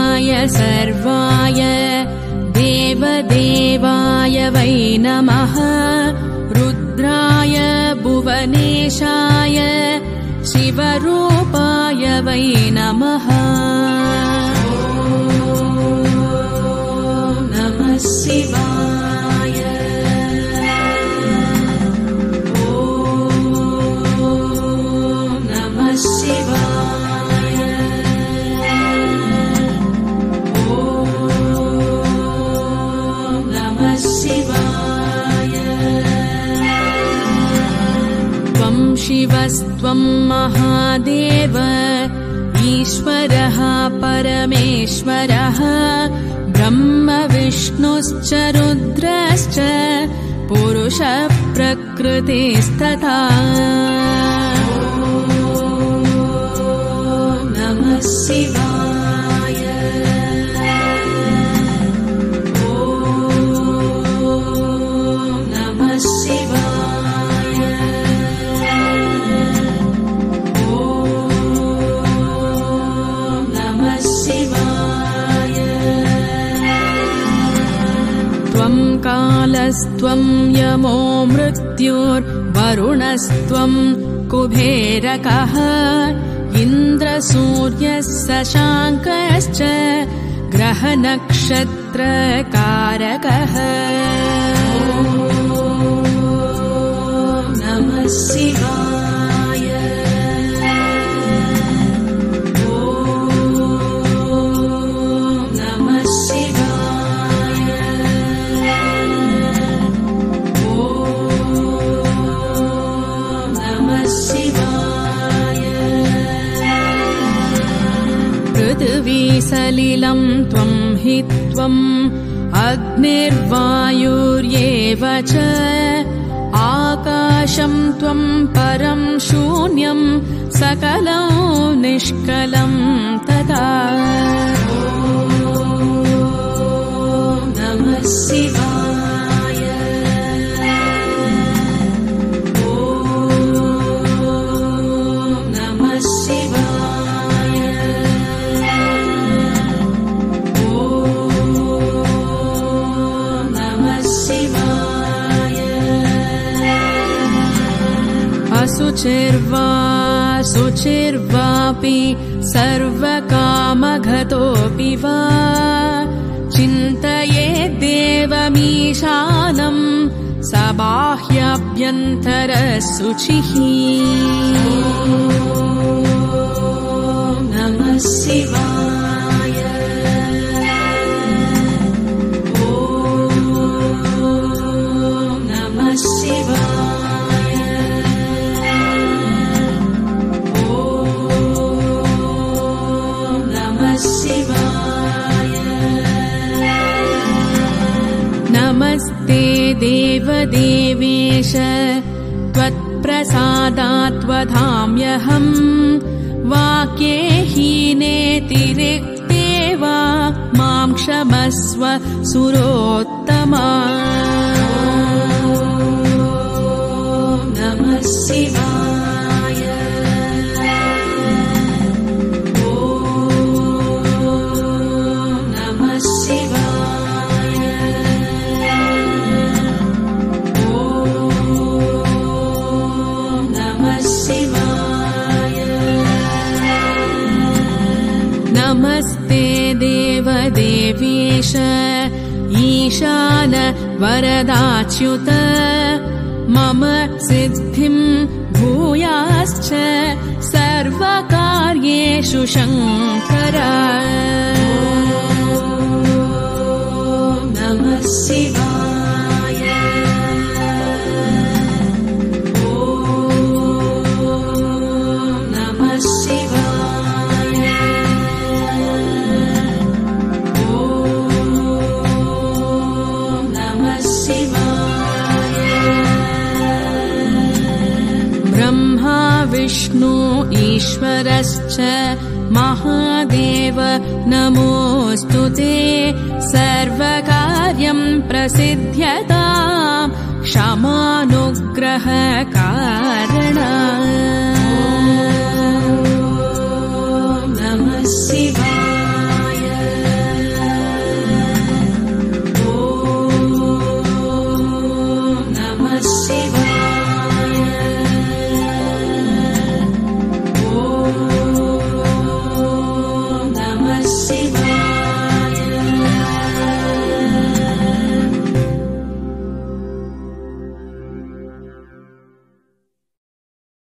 सर्वाय सर्वाय देवदेवाय वै नमः रुद्राय भुवनेशाय शिवरूपाय वै नमः नमः शिवाय नमः शिवाय नमः शिवाय त्वं शिवस्त्वं महादेव ईश्वरः परमेश्वरः ब्रह्म विष्णुश्च रुद्रश्च पुरुषः प्रकृतिस्तथा नमः शिवाय नमः शिवाय नमः शिवाय त्वं कालस्त्वं यमो मृत्युर्वरुणस्त्वं कुबेरकः इन्द्रसूर्यः शशाङ्कश्च ग्रहनक्षत्रकारकः नमः शिवाय नमः शिवाय नमः शिवाय पृथिवी सलिलं त्वं हि त्वम् अग्निर्वायुर्येव च आकाशं त्वं परं शून्यं सकलं निष्कलं तथा नमः शिवाय नमः शिवाय नमः शिवाय असुचिर्वा शुचिर्वापि सर्वकामघतोऽपि वा चिन्तयेद्देवमीशानं स बाह्याभ्यन्तरशुचिः नमः शिवाय नमः शिवाय नमः शिवाय नमस्ते देवदेवेश त्वत्प्रसादात् वदाम्यहम् वाक्ये हीनेतिरिक्ते वा मां क्षमस्व सुरोत्तमा नमः शिवाय नमः शिवाय नमः शिवाय नमस्ते देवदेवेश ईशान वरदाच्युत मम सिद्धिं भूयाश्च सर्वकार्येषु शङ्कर नमः शिवाय नमः शिवाय नमः शिवाय ब्रह्मा विष्णु ईश्वरश्च महादेव नमोऽस्तु ते सर्वकार्यं प्रसिद्ध्यतां क्षमानुग्रहकारणा